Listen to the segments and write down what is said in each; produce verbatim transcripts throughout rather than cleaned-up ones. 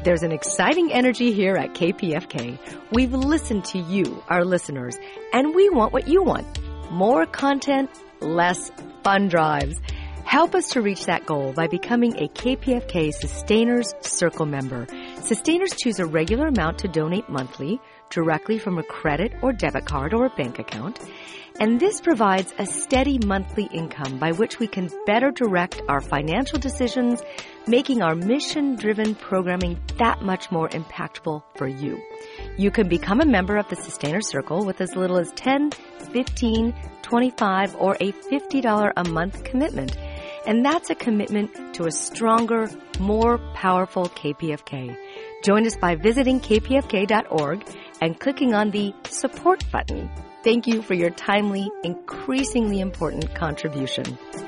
There's an exciting energy here at K P F K. We've listened to you, our listeners, and we want what you want. More content, less fun drives. Help us to reach that goal by becoming a K P F K Sustainers Circle member. Sustainers choose a regular amount to donate monthly, directly from a credit or debit card or a bank account. And this provides a steady monthly income by which we can better direct our financial decisions, making our mission-driven programming that much more impactful for you. You can become a member of the Sustainer Circle with as little as ten dollars, fifteen dollars, twenty-five dollars, or a fifty dollars a month commitment. And that's a commitment to a stronger, more powerful K P F K. Join us by visiting k p f k dot org and clicking on the support button. Thank you for your timely, increasingly important contribution.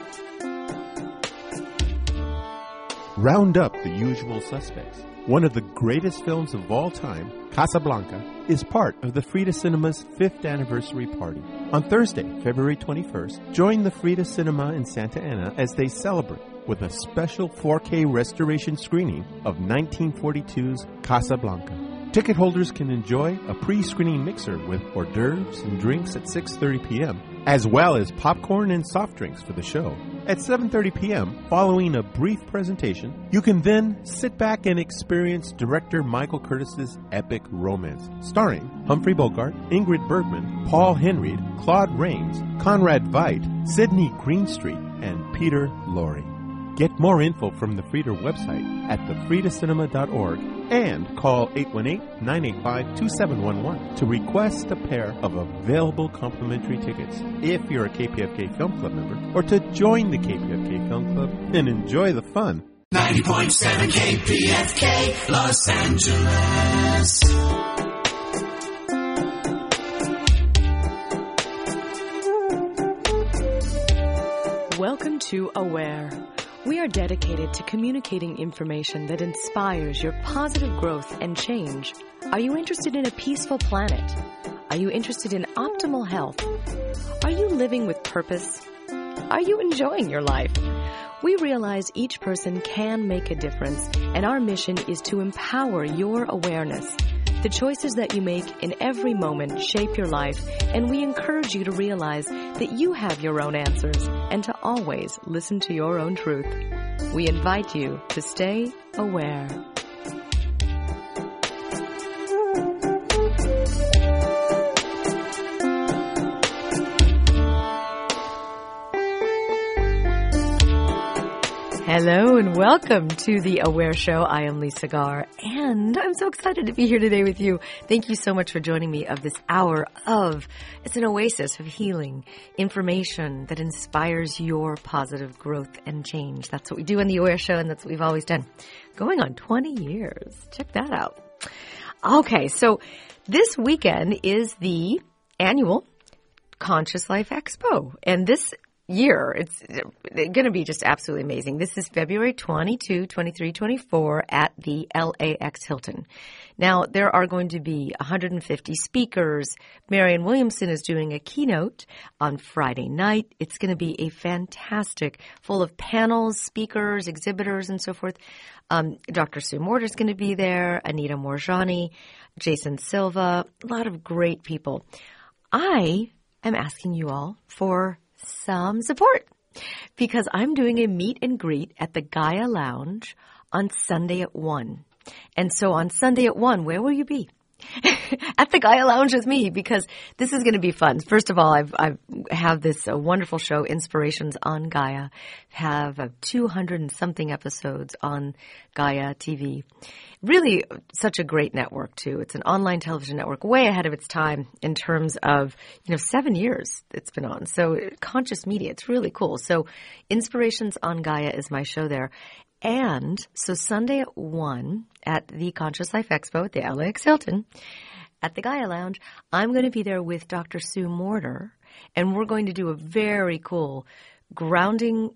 Round up the usual suspects. One of the greatest films of all time, Casablanca, is part of the Frida Cinema's fifth anniversary party. On Thursday, February twenty-first, join the Frida Cinema in Santa Ana as they celebrate with a special four K restoration screening of nineteen forty-two's Casablanca. Ticket holders can enjoy a pre-screening mixer with hors d'oeuvres and drinks at six thirty p.m., as well as popcorn and soft drinks for the show. At seven thirty p.m., following a brief presentation, you can then sit back and experience director Michael Curtis's epic romance, starring Humphrey Bogart, Ingrid Bergman, Paul Henreid, Claude Rains, Conrad Veidt, Sidney Greenstreet, and Peter Lorre. Get more info from the Frida website at the frida cinema dot org and call eight one eight, nine eight five, two seven one one to request a pair of available complimentary tickets if you're a K P F K Film Club member, or to join the K P F K Film Club and enjoy the fun. ninety point seven K P F K, Los Angeles. Welcome to Aware. We are dedicated to communicating information that inspires your positive growth and change. Are you interested in a peaceful planet? Are you interested in optimal health? Are you living with purpose? Are you enjoying your life? We realize each person can make a difference, and our mission is to empower your awareness. The choices that you make in every moment shape your life, and we encourage you to realize that you have your own answers and to always listen to your own truth. We invite you to stay aware. Hello and welcome to the Aware Show. I am Lisa Garr, and I'm so excited to be here today with you. Thank you so much for joining me of this hour of, it's an oasis of healing, information that inspires your positive growth and change. That's what we do on the Aware Show, and that's what we've always done. Going on twenty years. Check that out. Okay, so this weekend is the annual Conscious Life Expo, and this year, it's going to be just absolutely amazing. This is February twenty-second, twenty-third, twenty-fourth at the L A X Hilton. Now, there are going to be one hundred fifty speakers. Marianne Williamson is doing a keynote on Friday night. It's going to be a fantastic, full of panels, speakers, exhibitors, and so forth. Um, Doctor Sue Morter is going to be there, Anita Morjani, Jason Silva, a lot of great people. I am asking you all for some support because I'm doing a meet and greet at the Gaia Lounge on Sunday at one. And so on Sunday at one, where will you be? At the Gaia Lounge with me, because this is going to be fun. First of all, I've, I've have this uh, wonderful show, Inspirations on Gaia, have uh, two hundred and something episodes on Gaia T V. Really such a great network, too. It's an online television network way ahead of its time in terms of, you know, seven years it's been on. So conscious media, it's really cool. So Inspirations on Gaia is my show there. And so Sunday at one at the Conscious Life Expo at the L A X Hilton at the Gaia Lounge, I'm going to be there with Doctor Sue Morter, and we're going to do a very cool grounding,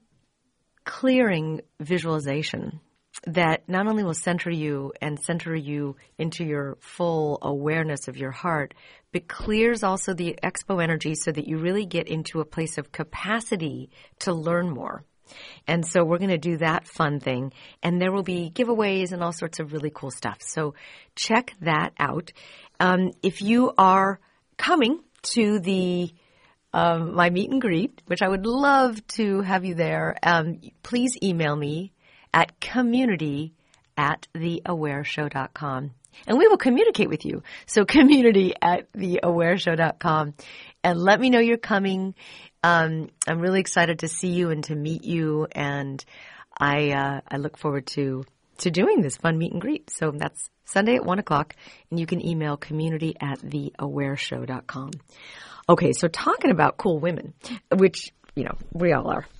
clearing visualization that not only will center you and center you into your full awareness of your heart, but clears also the expo energy so that you really get into a place of capacity to learn more. And so we're going to do that fun thing. And there will be giveaways and all sorts of really cool stuff. So check that out. Um, if you are coming to the um, my meet and greet, which I would love to have you there, um, please email me at community at the aware show dot com. And we will communicate with you. So community at the aware show dot com. And let me know you're coming. Um, I'm really excited to see you and to meet you. And I uh, I look forward to, to doing this fun meet and greet. So that's Sunday at one o'clock. And you can email community at the aware show dot com. Okay, so talking about cool women, which, you know, we all are.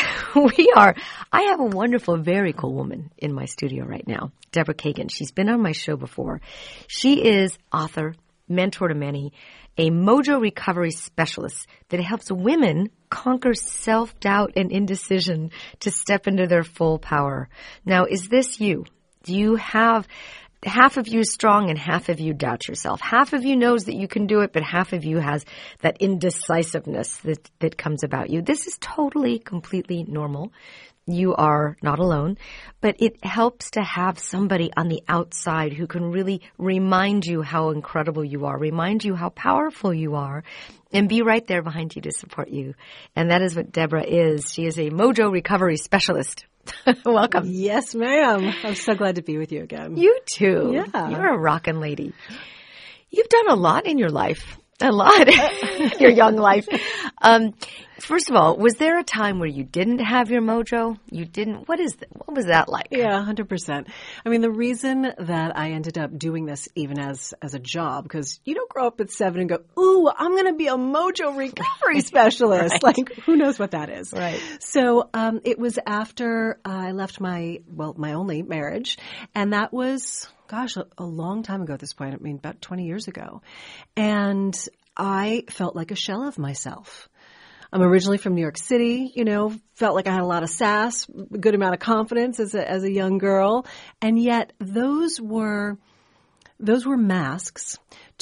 we are. I have a wonderful, very cool woman in my studio right now, Deborah Kagan. She's been on my show before. She is author, mentor to many, a mojo recovery specialist that helps women conquer self-doubt and indecision to step into their full power. Now, is this you? Do you have... Half of you is strong and half of you doubt yourself. Half of you knows that you can do it, but half of you has that indecisiveness that, that comes about you. This is totally, completely normal. You are not alone, but it helps to have somebody on the outside who can really remind you how incredible you are, remind you how powerful you are, and be right there behind you to support you. And that is what Deborah is. She is a mojo recovery specialist. Welcome. Yes, ma'am. I'm so glad to be with you again. You too. Yeah. You're a rockin' lady. You've done a lot in your life. A lot in your young life. Um, first of all, was there a time where you didn't have your mojo? You didn't? What is that? What was that like? Yeah, one hundred percent. I mean, the reason that I ended up doing this even as, as a job, because you don't grow up at seven and go, ooh, I'm going to be a mojo recovery specialist. Right. Like, who knows what that is? Right. So um, it was after I left my, well, my only marriage, and that was... Gosh, a, a long time ago at this point. I mean, about twenty years ago. And I felt like a shell of myself. I'm originally from New York City, you know, felt like I had a lot of sass, a good amount of confidence as a, as a young girl. And yet those were, those were masks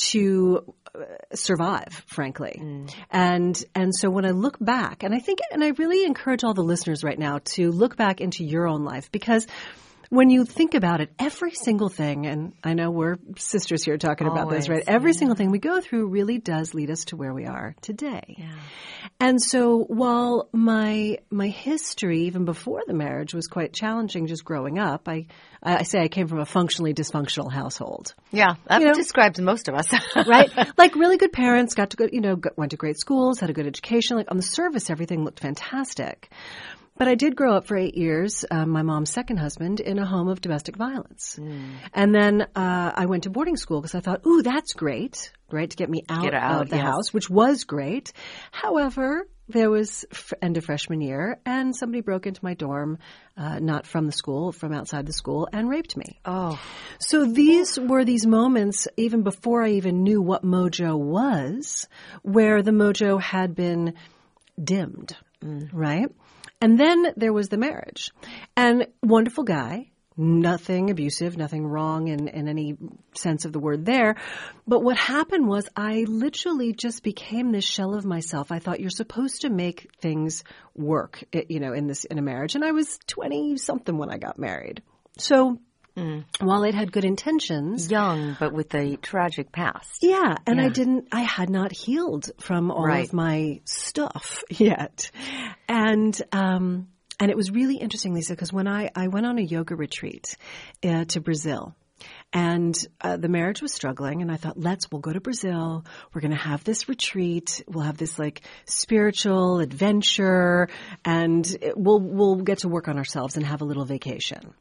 to survive, frankly. Mm. And, and so when I look back, and I think, and I really encourage all the listeners right now to look back into your own life, because when you think about it, every single thing, and I know we're sisters here talking Always, about this, right? Every yeah. single thing we go through really does lead us to where we are today. Yeah. And so while my my history, even before the marriage, was quite challenging just growing up, I I say I came from a functionally dysfunctional household. Yeah, that You know? describes most of us. Right? Like really good parents, got to go, you know, got, went to great schools, had a good education. Like on the surface, everything looked fantastic. But I did grow up for eight years, um, my mom's second husband, in a home of domestic violence. Mm. And then uh, I went to boarding school because I thought, ooh, that's great, right, to get me out, Get out of the yes. house, which was great. However, there was f- end of freshman year, and somebody broke into my dorm, uh, not from the school, from outside the school, and raped me. Oh. So these were these moments, even before I even knew what mojo was, where the mojo had been dimmed, mm. right? And then there was the marriage. And wonderful guy, nothing abusive, nothing wrong in, in any sense of the word there. But what happened was I literally just became this shell of myself. I thought you're supposed to make things work, you know, in this in a marriage. And I was twenty-something when I got married. So mm. while it had good intentions. Young, but with a tragic past. Yeah. And yeah. I didn't, I had not healed from all right. of my stuff yet. And, um, and it was really interesting, Lisa, because when I, I went on a yoga retreat uh, to Brazil, and uh, the marriage was struggling, and I thought, let's, we'll go to Brazil. We're going to have this retreat. We'll have this like spiritual adventure, and it, we'll, we'll get to work on ourselves and have a little vacation.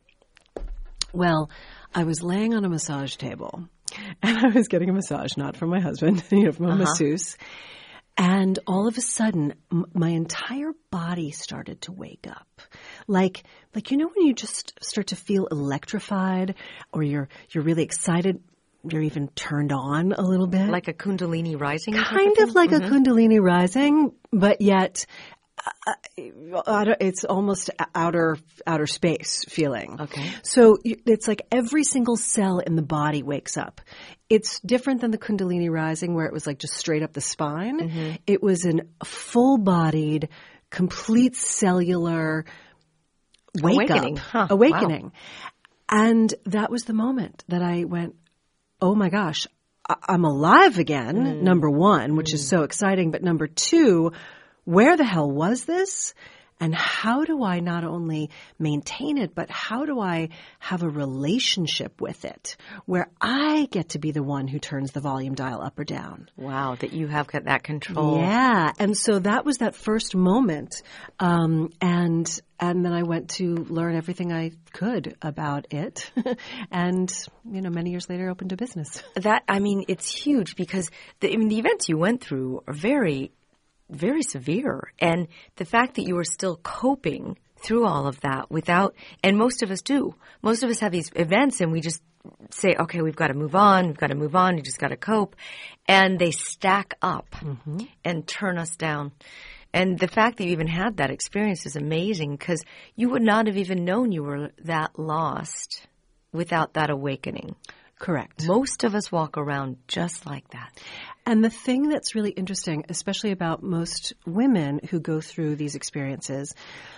Well, I was laying on a massage table, and I was getting a massage, not from my husband, you know, from a uh-huh. masseuse. And all of a sudden, m- my entire body started to wake up. Like, like, you know, when you just start to feel electrified, or you're, you're really excited, you're even turned on a little bit. Like a Kundalini rising? Kind of, of like mm-hmm. a Kundalini rising, but yet, Uh, it's almost outer outer space feeling. Okay. So it's like every single cell in the body wakes up. It's different than the Kundalini rising where it was like just straight up the spine. Mm-hmm. It was a full-bodied complete cellular wake Awakening. up, Huh. awakening. Wow. And that was the moment that I went, oh my gosh, I- I'm alive again, mm. number one, which mm. is so exciting. But number two, where the hell was this? And how do I not only maintain it, but how do I have a relationship with it where I get to be the one who turns the volume dial up or down? Wow, that you have got that control. Yeah. And so that was that first moment. Um, and and then I went to learn everything I could about it. And, you know, many years later, opened a business. That, I mean, it's huge because the, I mean, the events you went through are very very severe. And the fact that you are still coping through all of that without, and most of us do. Most of us have these events and we just say, okay, we've got to move on. We've got to move on. You just got to cope. And they stack up mm-hmm. and turn us down. And the fact that you even had that experience is amazing because you would not have even known you were that lost without that awakening. Correct. Most of us walk around just like that. And the thing that's really interesting, especially about most women who go through these experiences,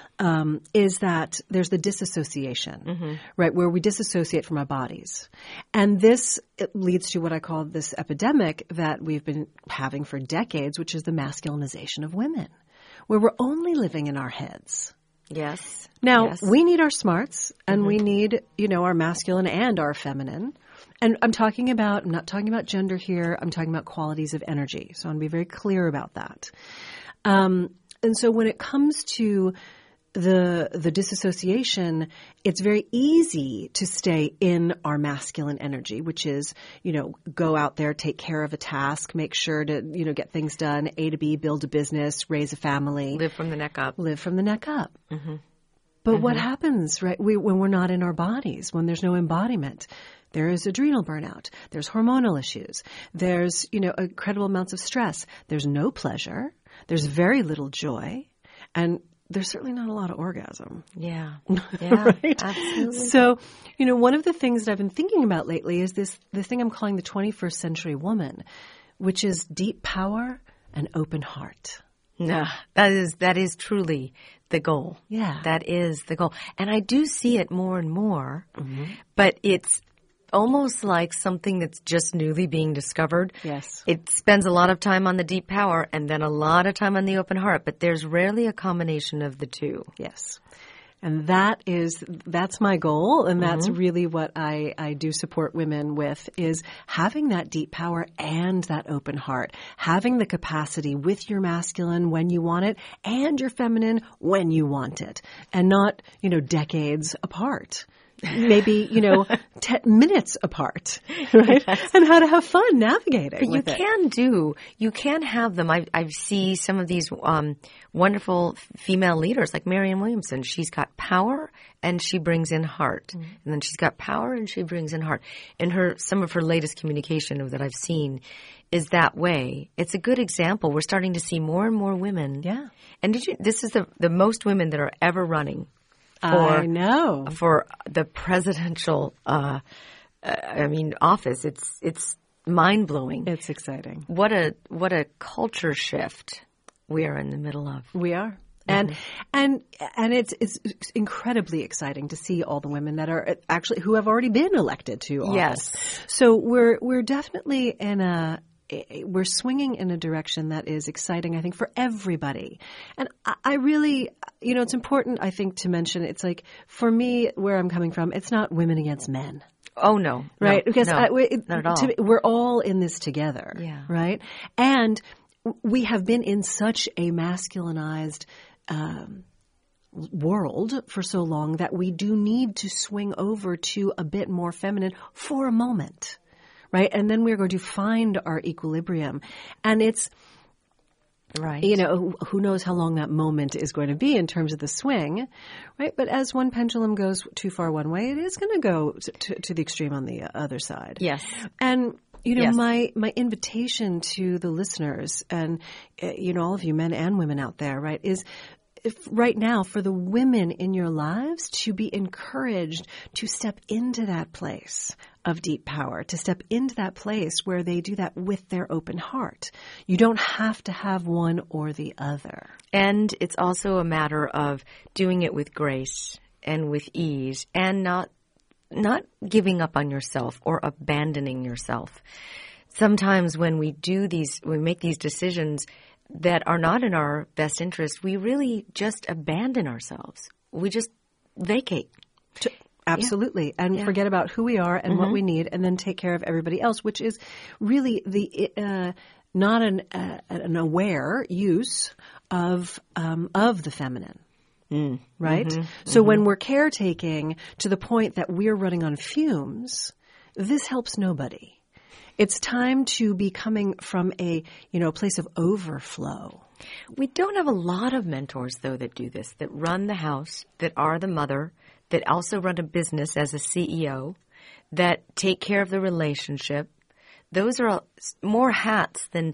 um, is that there's the disassociation, mm-hmm. right, where we disassociate from our bodies. And this it leads to what I call this epidemic that we've been having for decades, which is the masculinization of women, where we're only living in our heads. Yes. Now, yes. we need our smarts, and mm-hmm. we need, you know, our masculine and our feminine. And I'm talking about, I'm not talking about gender here, I'm talking about qualities of energy. So I want to be very clear about that. Um, and so when it comes to the the disassociation, it's very easy to stay in our masculine energy, which is, you know, go out there, take care of a task, make sure to, you know, get things done, A to B, build a business, raise a family. Live from the neck up. Live from the neck up. Mm-hmm. But mm-hmm. what happens, right, we, when we're not in our bodies, when there's no embodiment? There is adrenal burnout. There's hormonal issues. There's, you know, incredible amounts of stress. There's no pleasure. There's very little joy. And there's certainly not a lot of orgasm. Yeah. Yeah. Right? Absolutely. So, you know, one of the things that I've been thinking about lately is this, this thing I'm calling the twenty-first century woman, which is deep power and open heart. No, that is, that is truly the goal. Yeah. That is the goal. And I do see it more and more, mm-hmm. but it's almost like something that's just newly being discovered. Yes. It spends a lot of time on the deep power and then a lot of time on the open heart, but there's rarely a combination of the two. Yes. And that is, that's my goal. And that's mm-hmm. really what I, I do support women with is having that deep power and that open heart, having the capacity with your masculine when you want it and your feminine when you want it and not, you know, decades apart. Maybe, you know, ten minutes apart, right? Yes. And how to have fun navigating But you with it. can do, you can have them. I, I see some of these um, wonderful female leaders like Marianne Williamson. She's got power and she brings in heart. Mm-hmm. And then she's got power and she brings in heart. And her, some of her latest communication that I've seen is that way. It's a good example. We're starting to see more and more women. Yeah. And did you, this is the, the most women that are ever running. For, I know. For the presidential, uh, uh, I mean, office. It's it's mind blowing. It's exciting. What a what a culture shift we are in the middle of. We are. Mm-hmm. And and and it's it's incredibly exciting to see all the women that are actually who have already been elected to office. Yes. So we're we're definitely in a we're swinging in a direction that is exciting, I think, for everybody. And I really, you know, it's important, I think, to mention, it's like, for me, where I'm coming from, it's not women against men. Oh, no. Right? No, because no, I, it, not at all. To, we're all in this together. Yeah. Right? And we have been in such a masculinized um, world for so long that we do need to swing over to a bit more feminine for a moment. Right? And then we're going to find our equilibrium. And it's, right. you know, who knows how long that moment is going to be in terms of the swing, right? But as one pendulum goes too far one way, it is going to go to, to the extreme on the other side. Yes. And, you know, yes. my, my invitation to the listeners and, uh, you know, all of you men and women out there, right, is if right now for the women in your lives to be encouraged to step into that place of deep power, to step into that place where they do that with their open heart. You don't have to have one or the other. And it's also a matter of doing it with grace and with ease and not not giving up on yourself or abandoning yourself. Sometimes when we do these, we make these decisions that are not in our best interest, we really just abandon ourselves. We just vacate. Absolutely. Yeah. And yeah. forget about who we are and mm-hmm. what we need, and then take care of everybody else, which is really the uh, not an uh, an aware use of um, of the feminine. Mm. Right? Mm-hmm. So mm-hmm. when we're caretaking to the point that we're running on fumes, this helps nobody. It's time to be coming from a, you know, place of overflow. We don't have a lot of mentors, though, that do this, that run the house, that are the mother, that also run a business as a C E O, that take care of the relationship. Those are more hats than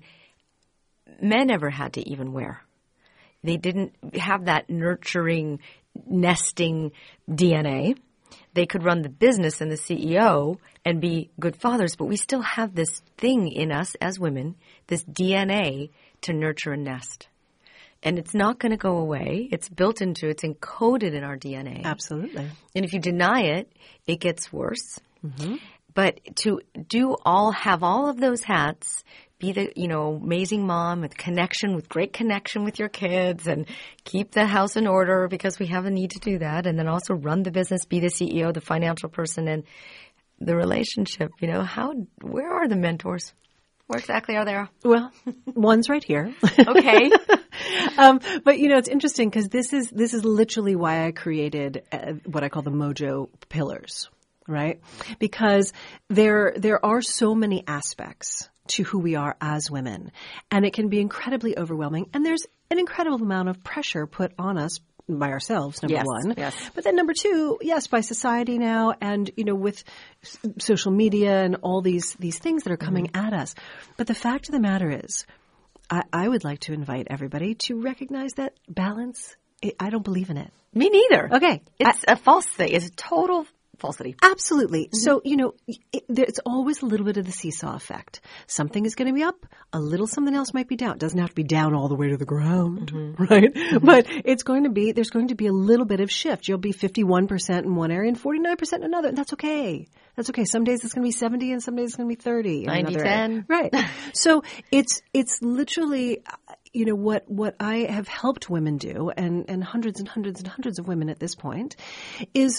men ever had to even wear. They didn't have that nurturing, nesting D N A. They could run the business and the C E O and be good fathers, but we still have this thing in us as women, this D N A to nurture a nest. And it's not going to go away. It's built into, it's encoded in our D N A. Absolutely. And if you deny it, it gets worse. Mm-hmm. But to do all, have all of those hats, be the, you know, amazing mom with connection, with great connection with your kids, and keep the house in order because we have a need to do that. And then also run the business, be the C E O, the financial person, and the relationship. You know, how, where are the mentors? Where exactly are they? Well, one's right here. Okay. um, but you know, it's interesting because this is, this is literally why I created uh, what I call the Mojo Pillars, right? Because there, there are so many aspects to who we are as women. And it can be incredibly overwhelming. And there's an incredible amount of pressure put on us by ourselves, number yes, one. Yes. But then number two, yes, by society now and, you know, with s- social media and all these, these things that are coming mm-hmm. at us. But the fact of the matter is, I, I would like to invite everybody to recognize that balance, it, I don't believe in it. Me neither. Okay. It's I, a false thing. It's a total falsity. Absolutely. Mm-hmm. So, you know, it, there's always a little bit of the seesaw effect. Something is going to be up, a little something else might be down. It doesn't have to be down all the way to the ground, mm-hmm. right? Mm-hmm. But it's going to be, there's going to be a little bit of shift. You'll be fifty-one percent in one area and forty-nine percent in another. And that's okay. That's okay. Some days it's going to be seventy and some days it's going to be thirty. ninety ten. Right. So it's, it's literally, you know, what, what I have helped women do, and, and hundreds and hundreds and hundreds of women at this point, is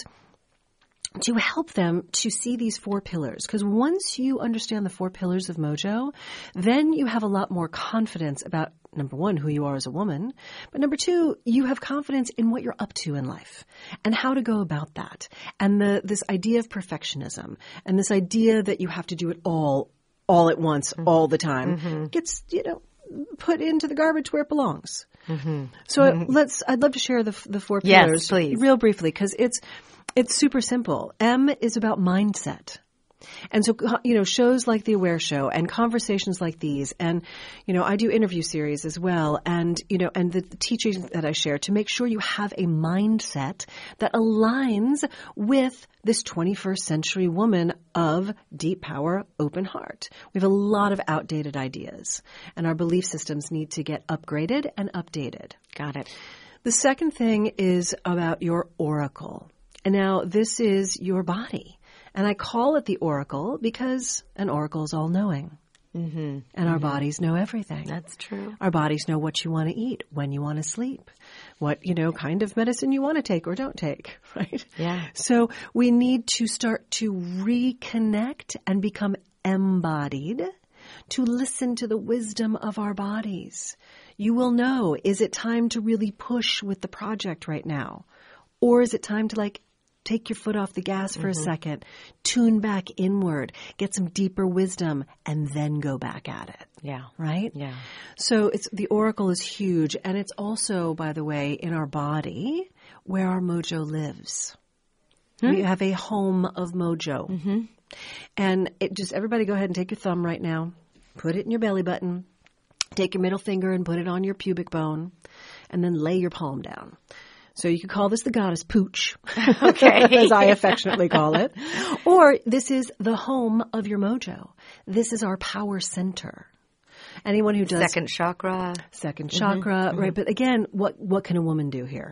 to help them to see these four pillars. Because once you understand the four pillars of Mojo, then you have a lot more confidence about, number one, who you are as a woman. But number two, you have confidence in what you're up to in life and how to go about that. And the this idea of perfectionism and this idea that you have to do it all, all at once, mm-hmm. all the time, mm-hmm. gets, you know, put into the garbage where it belongs. Mm-hmm. So mm-hmm. let's, I'd love to share the the four pillars yes, please. real briefly, because it's, It's super simple. M is about mindset. And so, you know, shows like The Aware Show and conversations like these, and, you know, I do interview series as well, and, you know, and the, the teachings that I share to make sure you have a mindset that aligns with this twenty-first century woman of deep power, open heart. We have a lot of outdated ideas, and our belief systems need to get upgraded and updated. Got it. The second thing is about your oracle. And now this is your body. And I call it the oracle because an oracle is all-knowing. Mm-hmm. And mm-hmm. our bodies know everything. That's true. Our bodies know what you want to eat, when you want to sleep, what, you know, kind of medicine you want to take or don't take, right? Yeah. So we need to start to reconnect and become embodied to listen to the wisdom of our bodies. You will know, is it time to really push with the project right now? Or is it time to, like, take your foot off the gas for mm-hmm. a second, tune back inward, get some deeper wisdom, and then go back at it. Yeah. Right? Yeah. So it's, the oracle is huge. And it's also, by the way, in our body where our mojo lives. Hmm? We have a home of mojo. Mm-hmm. And it just, everybody go ahead and take your thumb right now, put it in your belly button, take your middle finger and put it on your pubic bone. and then lay your palm down. So you could call this the goddess pooch, Okay. as I affectionately call it. Or this is the home of your mojo. This is our power center. Anyone who does Second chakra. second chakra, right? But again, what what can a woman do here?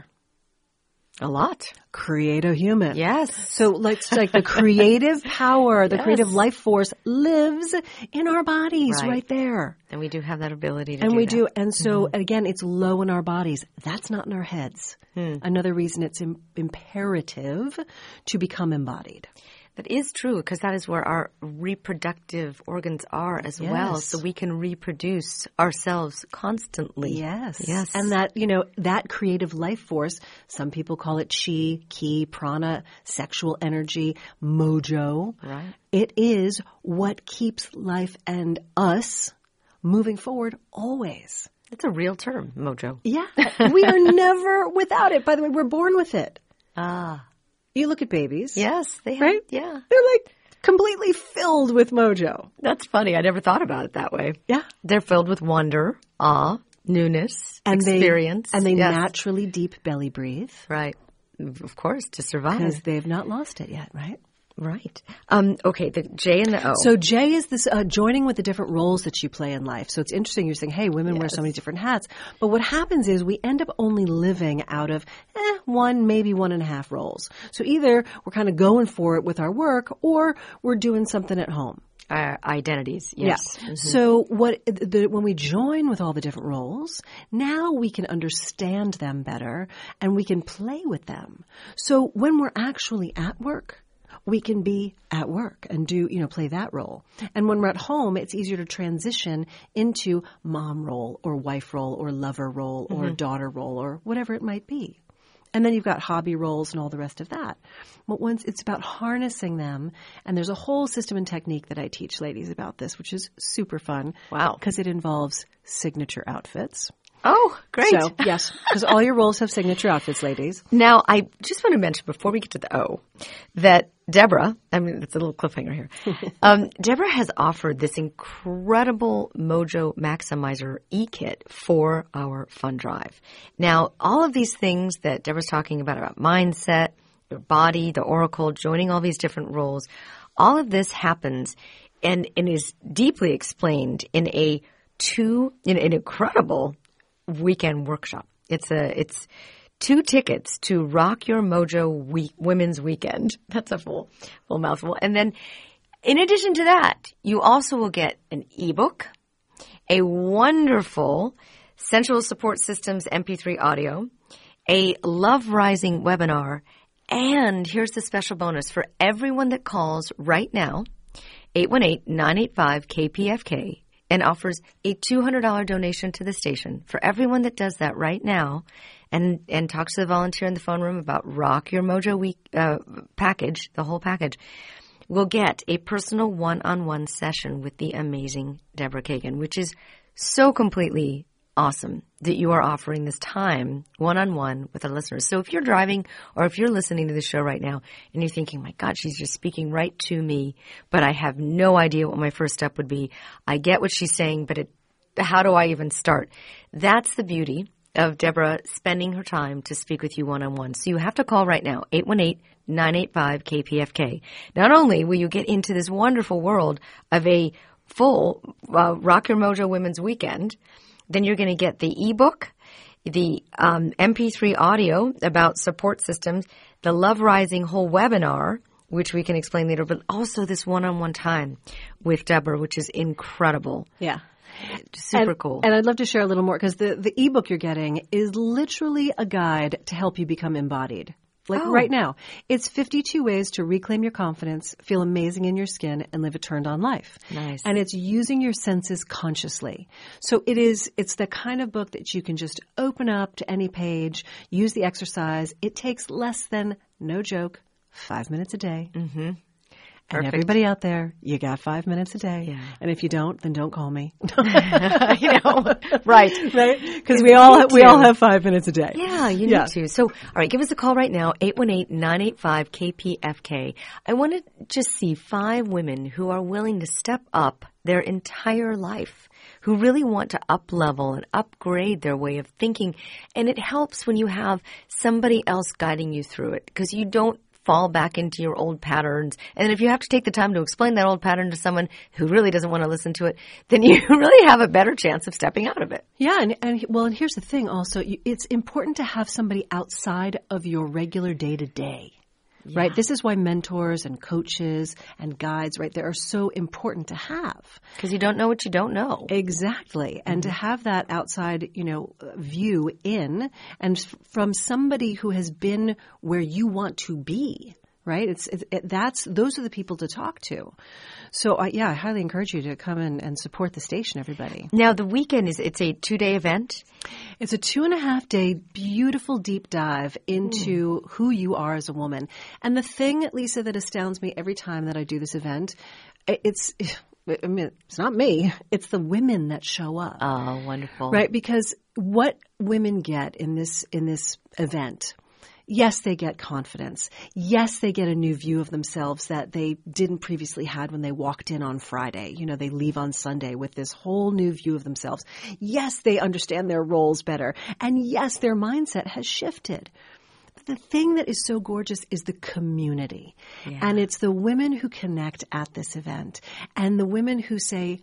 A lot. Create a human. Yes. So like, like the creative power, the Yes. creative life force lives in our bodies Right. right, there. And we do have that ability to And do we that. do. And so again, it's low in our bodies. That's not in our heads. Another reason it's im- imperative to become embodied. That is true, because that is where our reproductive organs are as well. Yes. So we can reproduce ourselves constantly. Yes. Yes. And that, you know, that creative life force, some people call it chi, ki, prana, sexual energy, mojo. Right. It is what keeps life and us moving forward always. It's a real term, mojo. Yeah. We are never without it. By the way, we're born with it. Ah. You look at babies. Yes, they have. Right? Yeah. They're like completely filled with mojo. That's funny. I never thought about it that way. Yeah. They're filled with wonder, awe, newness, And experience. They, and they Yes. naturally deep belly breathe Right. Of course, to survive. because they've not lost it yet, right? Right. Um, okay, the J and the O. So J is this uh, joining with the different roles that you play in life. So it's interesting. You're saying, hey, women wear so many different hats. But what happens is we end up only living out of eh, one, maybe one and a half roles. So either we're kind of going for it with our work or we're doing something at home. uh, identities. Yes. Yeah. So what the, when we join with all the different roles, now we can understand them better and we can play with them. So when we're actually at work, we can be at work and do, you know, play that role. And when we're at home, it's easier to transition into mom role or wife role or lover role or daughter role or whatever it might be. And then you've got hobby roles and all the rest of that. But once it's about harnessing them, and there's a whole system and technique that I teach ladies about this, which is super fun. Wow. Because it involves signature outfits. Oh, great. So, yes, because all your roles have signature outfits, ladies. Now, I just want to mention before we get to the O that Deborah, I mean, it's a little cliffhanger here. um, Deborah has offered this incredible Mojo Maximizer e-kit for our fund drive. Now, all of these things that Deborah's talking about, about mindset, your body, the oracle, joining all these different roles, all of this happens and, and is deeply explained in a two, in an incredible weekend workshop. It's a, it's two tickets to Rock Your Mojo week, Women's Weekend. That's a full, full mouthful. And then in addition to that, you also will get an ebook, a wonderful Sensual Support Systems M P three audio, a Love Rising webinar, and here's the special bonus for everyone that calls right now, eight one eight, nine eight five, K P F K, and offers a two hundred dollars donation to the station. For everyone that does that right now and and talks to the volunteer in the phone room about Rock Your Mojo Week uh, package, the whole package, will get a personal one-on-one session with the amazing Deborah Kagan, which is so completely awesome that you are offering this time one-on-one with our listeners. So if you're driving or if you're listening to the show right now and you're thinking, my God, she's just speaking right to me, but I have no idea what my first step would be. I get what she's saying, but it, how do I even start? That's the beauty of Deborah spending her time to speak with you one-on-one. So you have to call right now, eight one eight, nine eight five, K P F K. Not only will you get into this wonderful world of a full uh, Rock Your Mojo Women's Weekend, then you're going to get the ebook, the um, M P three audio about support systems, the Love Rising whole webinar, which we can explain later, but also this one-on-one time with Deborah, which is incredible. Yeah. Super and, cool. And I'd love to share a little more because the, the ebook you're getting is literally a guide to help you become embodied. Like Oh. right now, it's fifty-two ways to reclaim your confidence, feel amazing in your skin, and live a turned-on life. Nice. And it's using your senses consciously. So it is, it's the kind of book that you can just open up to any page, use the exercise. It takes less than, no joke, five minutes a day. Mm-hmm. And Perfect. everybody out there, you got five minutes a day. Yeah. And if you don't, then don't call me. you know, right. Right? Because we all need we to. all have five minutes a day. Yeah, you Yeah. need to. So, all right, give us a call right now, eight one eight, nine eight five, K P F K. I want to just see five women who are willing to step up their entire life, who really want to up-level and upgrade their way of thinking. And it helps when you have somebody else guiding you through it, because you don't fall back into your old patterns. And if you have to take the time to explain that old pattern to someone who really doesn't want to listen to it, then you really have a better chance of stepping out of it. Yeah, and, and well, and here's the thing also, you, it's important to have somebody outside of your regular day-to-day. Right? This is why mentors and coaches and guides, right, they are so important to have. Because you don't know what you don't know. Exactly. And to have that outside, you know, view in and f- from somebody who has been where you want to be, right? It's, it, it, that's, those are the people to talk to. So, uh, yeah, I highly encourage you to come in and support the station, everybody. Now, the weekend is, it's a two-day event. It's a two and a half day beautiful deep dive into mm. who you are as a woman. And the thing, Lisa, that astounds me every time that I do this event, it's, I mean, it's not me, it's the women that show up. Oh, wonderful. Right? Because what women get in this, in this event, yes, they get confidence. Yes, they get a new view of themselves that they didn't previously had when they walked in on Friday. You know, they leave on Sunday with this whole new view of themselves. Yes, they understand their roles better. And yes, their mindset has shifted. The thing that is so gorgeous is the community. Yeah. And it's the women who connect at this event and the women who say,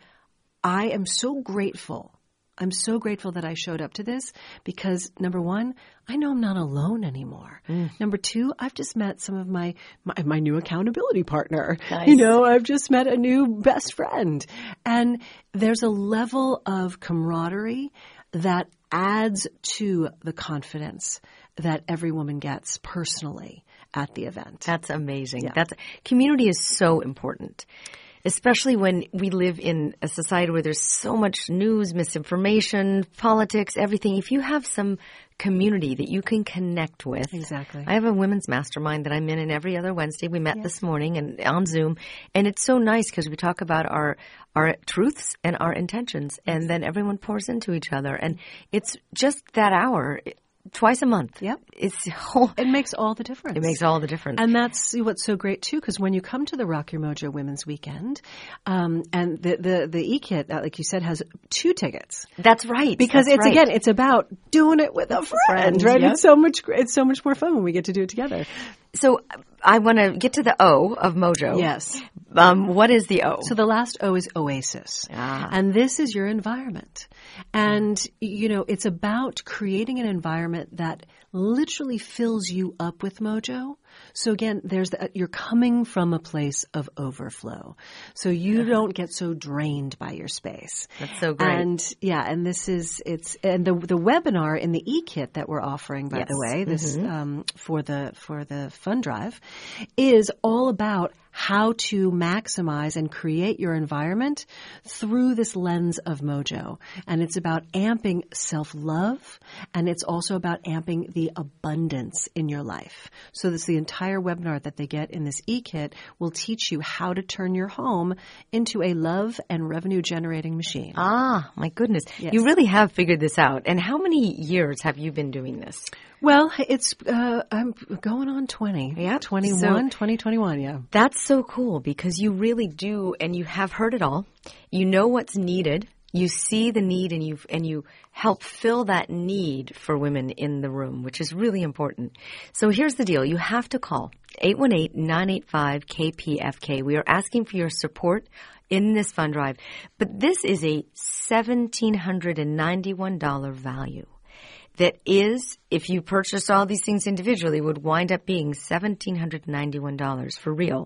I am so grateful. I'm so grateful that I showed up to this because, number one, I know I'm not alone anymore. Mm. Number two, I've just met some of my, my, my new accountability partner. Nice. You know, I've just met a new best friend. And there's a level of camaraderie that adds to the confidence that every woman gets personally at the event. That's amazing. Yeah. That's community is so important. Especially when we live in a society where there's so much news, misinformation, politics, everything. If you have some community that you can connect with. Exactly. I have a women's mastermind that I'm in, and every other Wednesday we met yes. this morning and on Zoom. And it's so nice because we talk about our our truths and our intentions, and then everyone pours into each other. And it's just that hour. Twice a month. Yep. It's whole, It makes all the difference. It makes all the difference. And that's what's so great, too, because when you come to the Rock Your Mojo Women's Weekend, um, and the, the, the E-Kit, uh, like you said, has two tickets. That's right. Because that's it's, right. again, it's about doing it with a friend, Friend, right? yep. It's so much, it's so much more fun when we get to do it together. So I want to get to the O of Mojo. Yes. Um, what is the O? So the last O is Oasis. Ah. And this is your environment. And, you know, it's about creating an environment that literally fills you up with mojo. So again, there's the, you're coming from a place of overflow. So you yeah. don't get so drained by your space. That's so great. And yeah, and this is, it's, and the, the webinar in the E-Kit that we're offering, by yes. the way, this, mm-hmm. um, for the, for the fund drive is all about how to maximize and create your environment through this lens of mojo. And it's about amping self-love, and it's also about amping the abundance in your life. So this the entire webinar that they get in this E-Kit will teach you how to turn your home into a love and revenue generating machine. Ah, my goodness. Yes. You really have figured this out. And how many years have you been doing this? Well, it's, uh, I'm going on twenty. Yeah. twenty-one, so, twenty twenty-one, yeah. That's so cool because you really do, and you have heard it all. You know what's needed. You see the need and you and you help fill that need for women in the room, which is really important. So here's the deal. You have to call eight one eight, nine eight five, K P F K. We are asking for your support in this fund drive. But this is a one thousand seven hundred ninety-one dollars value. That is, if you purchased all these things individually, would wind up being one thousand seven hundred ninety-one dollars for real.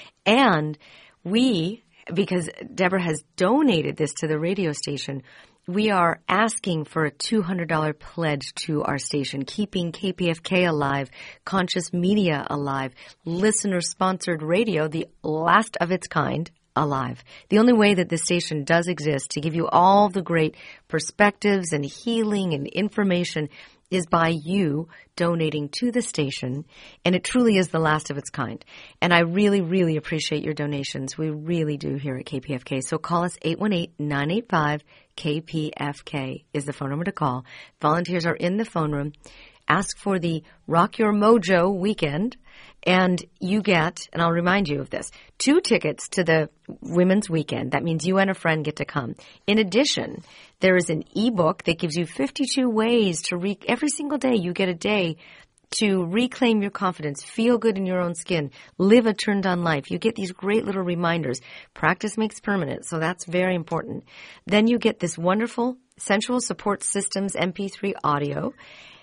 And we, because Deborah has donated this to the radio station, we are asking for a two hundred dollars pledge to our station, keeping K P F K alive, Conscious Media alive, listener-sponsored radio, the last of its kind, alive. The only way that this station does exist to give you all the great perspectives and healing and information is by you donating to the station, and it truly is the last of its kind. And I really, really appreciate your donations. We really do here at K P F K. So call us eight one eight, nine eight five, K P F K is the phone number to call. Volunteers are in the phone room. Ask for the Rock Your Mojo weekend, and you get, and I'll remind you of this, two tickets to the Women's Weekend. That means you and a friend get to come. In addition, there is an ebook that gives you fifty-two ways to re- every single day you get a day to reclaim your confidence, feel good in your own skin, live a turned-on life. You get these great little reminders. Practice makes permanent, so that's very important. Then you get this wonderful Sensual Support Systems M P three audio,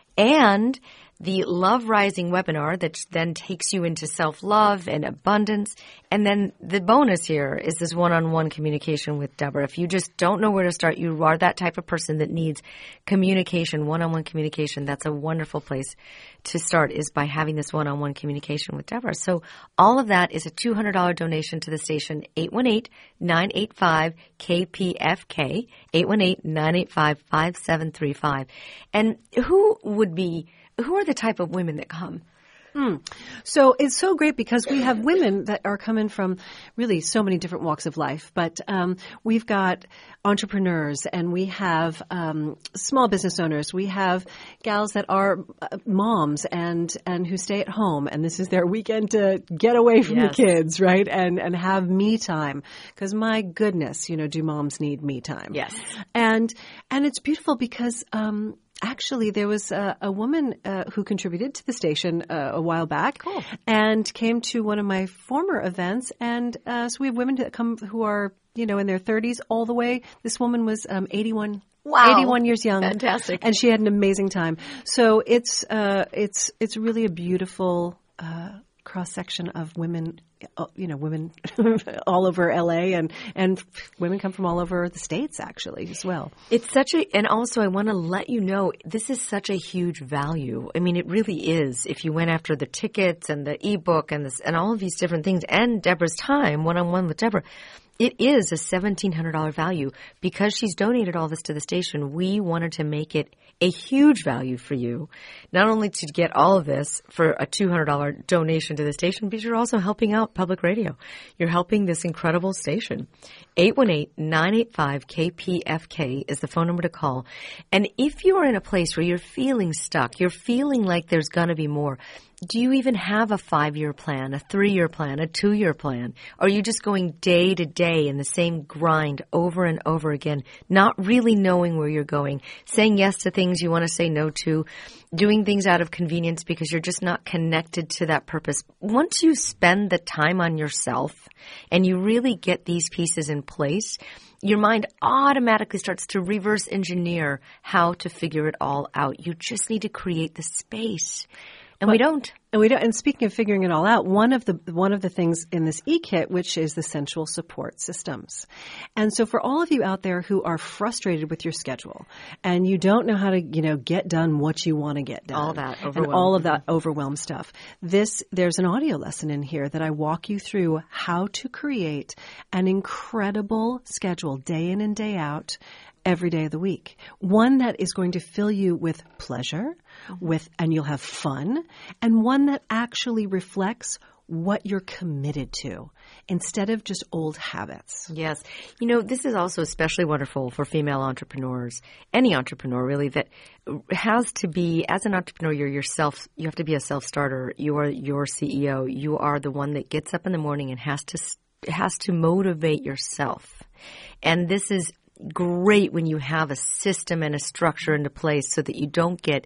and the Love Rising webinar that then takes you into self-love and abundance. And then the bonus here is this one-on-one communication with Deborah. If you just don't know where to start, you are that type of person that needs communication, one-on-one communication. That's a wonderful place to start, is by having this one-on-one communication with Deborah. So all of that is a two hundred dollars donation to the station, eight one eight, nine eight five, K P F K, eight one eight, nine eight five, five seven three five. And who would be Who are the type of women that come? Mm. So it's so great because we have women that are coming from really so many different walks of life. But um, we've got entrepreneurs, and we have um, small business owners. We have gals that are uh, moms and and who stay at home, and this is their weekend to get away from Yes. the kids, right? And and have me time. Because my goodness, you know, do moms need me time? Yes. And and it's beautiful because Um, Actually, there was a, a woman uh, who contributed to the station uh, a while back, Cool. and came to one of my former events. And uh, so we have women that come who are, you know, in their thirties all the way. This woman was um, eighty-one. Wow. eighty-one years young. Fantastic. And she had an amazing time. So it's uh, it's it's really a beautiful uh, cross section of women. You know, women all over L A, and, and women come from all over the States, actually, as well. It's such a, and also I want to let you know, this is such a huge value. I mean, it really is. If you went after the tickets and the ebook and this, and all of these different things, and Deborah's time, one-on-one with Deborah, it is a seventeen hundred dollars value. Because she's donated all this to the station, we wanted to make it a huge value for you. Not only to get all of this for a two hundred dollars donation to the station, but you're also helping out public radio. You're helping this incredible station. eight one eight, nine eight five, K P F K is the phone number to call. And if you are in a place where you're feeling stuck, you're feeling like there's going to be more, do you even have a five-year plan, a three-year plan, a two-year plan? Or are you just going day to day in the same grind over and over again, not really knowing where you're going, saying yes to things you want to say no to, doing things out of convenience because you're just not connected to that purpose? Once you spend the time on yourself and you really get these pieces in place, your mind automatically starts to reverse engineer how to figure it all out. You just need to create the space. And Well, we don't. And we don't. And speaking of figuring it all out, one of the one of the things in this e-kit, which is the Sensual Support Systems. And so for all of you out there who are frustrated with your schedule and you don't know how to, you know, get done what you want to get done, All that and overwhelm. all of that overwhelm stuff, this there's an audio lesson in here that I walk you through how to create an incredible schedule day in and day out, every day of the week. One that is going to fill you with pleasure, with, and you'll have fun, and one that actually reflects what you're committed to instead of just old habits. Yes. You know, this is also especially wonderful for female entrepreneurs, any entrepreneur really, that has to be, as an entrepreneur, you're yourself, you have to be a self-starter. You are your C E O. You are the one that gets up in the morning and has to, has to motivate yourself. And this is great when you have a system and a structure into place so that you don't get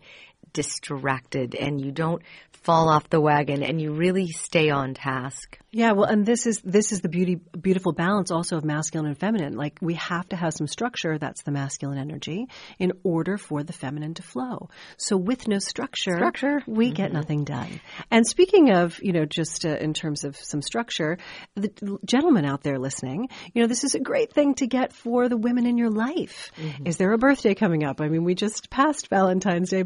distracted and you don't fall off the wagon and you really stay on task. Yeah, well, and this is this is the beauty, beautiful balance also of masculine and feminine. Like, we have to have some structure, that's the masculine energy, in order for the feminine to flow. So with no structure, Structure. we Mm-hmm. get nothing done. And speaking of, you know, just uh, in terms of some structure, the gentlemen out there listening, you know, this is a great thing to get for the women in your life. Mm-hmm. Is there a birthday coming up? I mean, we just passed Valentine's Day, but you know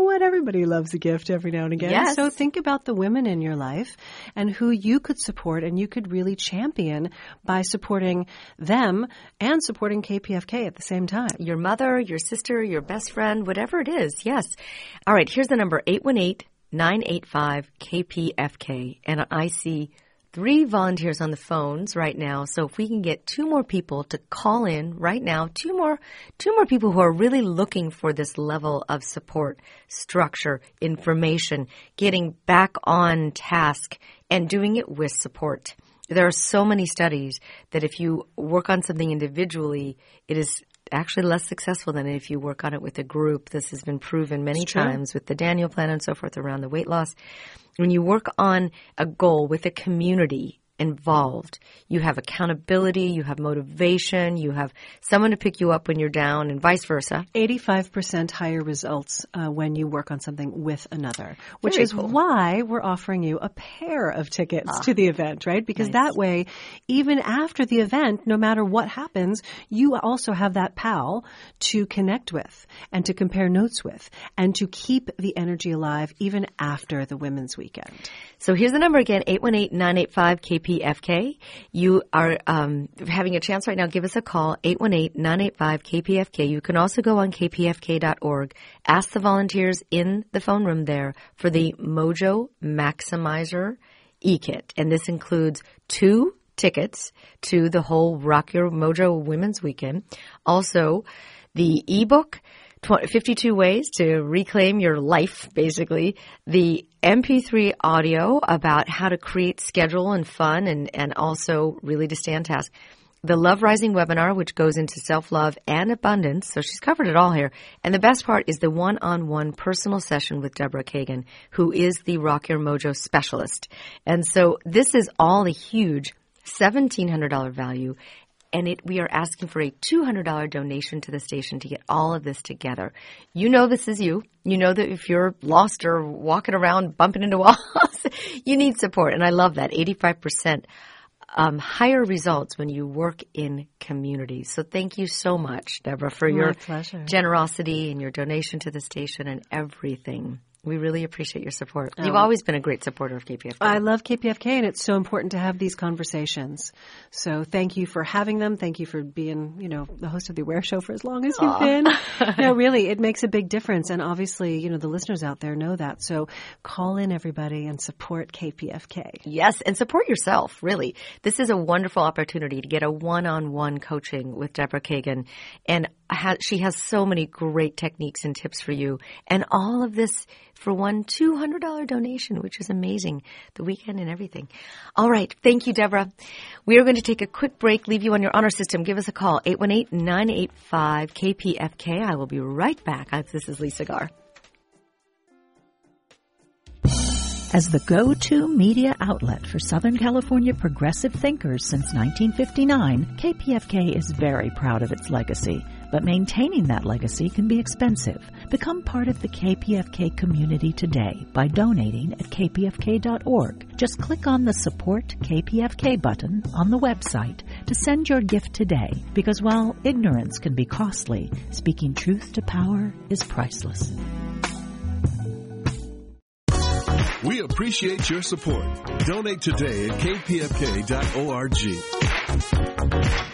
what? Everybody loves a gift every now and again. Yes. So think about the women in your life and who you could support and you could really champion by supporting them and supporting K P F K at the same time. Your mother, your sister, your best friend, whatever it is. Yes. All right. Here's the number, eight one eight, nine eight five, K P F K. And I see three volunteers on the phones right now. So if we can get two more people to call in right now, two more, two more people who are really looking for this level of support, structure, information, getting back on task and doing it with support. There are so many studies that if you work on something individually, it is actually less successful than if you work on it with a group. This has been proven many times with the Daniel Plan and so forth around the weight loss. When you work on a goal with a community involved, you have accountability, you have motivation, you have someone to pick you up when you're down, and vice versa. eighty-five percent higher results uh, when you work on something with another, which Very is cool. why we're offering you a pair of tickets Ah, to the event, right? Because nice. that way, even after the event, no matter what happens, you also have that pal to connect with and to compare notes with and to keep the energy alive even after the Women's Weekend. So here's the number again, eight one eight, nine eight five, K P F K. You are um, having a chance right now. Give us a call, eight one eight, nine eight five, K P F K. You can also go on K P F K dot org. Ask the volunteers in the phone room there for the Mojo Maximizer e-kit. And this includes two tickets to the whole Rock Your Mojo Women's Weekend. Also, the ebook, fifty-two ways to reclaim your life, basically. The M P three audio about how to create schedule and fun and, and also really to stay on task. The Love Rising webinar, which goes into self-love and abundance. So she's covered it all here. And the best part is the one-on-one personal session with Deborah Kagan, who is the Rock Your Mojo specialist. And so this is all a huge seventeen hundred dollars value. And it, we are asking for a two hundred dollars donation to the station to get all of this together. You know this is you. You know that if you're lost or walking around bumping into walls, you need support. And I love that. eighty-five percent um, higher results when you work in community. So thank you so much, Deborah, for My your pleasure. generosity and your donation to the station and everything. We really appreciate your support. You've Oh. always been a great supporter of K P F K. I love K P F K, and it's so important to have these conversations. So thank you for having them. Thank you for being, you know, the host of the Aware Show for as long as you've been. No, really, it makes a big difference. And obviously, you know, the listeners out there know that. So call in, everybody, and support K P F K. Yes, and support yourself, really. This is a wonderful opportunity to get a one-on-one coaching with Deborah Kagan. And ha- she has so many great techniques and tips for you. And all of this for one two hundred dollars donation, which is amazing. The weekend and everything. All right. Thank you, Deborah. We are going to take a quick break, leave you on your honor system. Give us a call, eight one eight, nine eight five, K P F K. I will be right back. This is Lisa Garr. As the go-to media outlet for Southern California progressive thinkers since nineteen fifty-nine, K P F K is very proud of its legacy. But maintaining that legacy can be expensive. Become part of the K P F K community today by donating at K P F K dot org. Just click on the Support K P F K button on the website to send your gift today, because while ignorance can be costly, speaking truth to power is priceless. We appreciate your support. Donate today at K P F K dot org.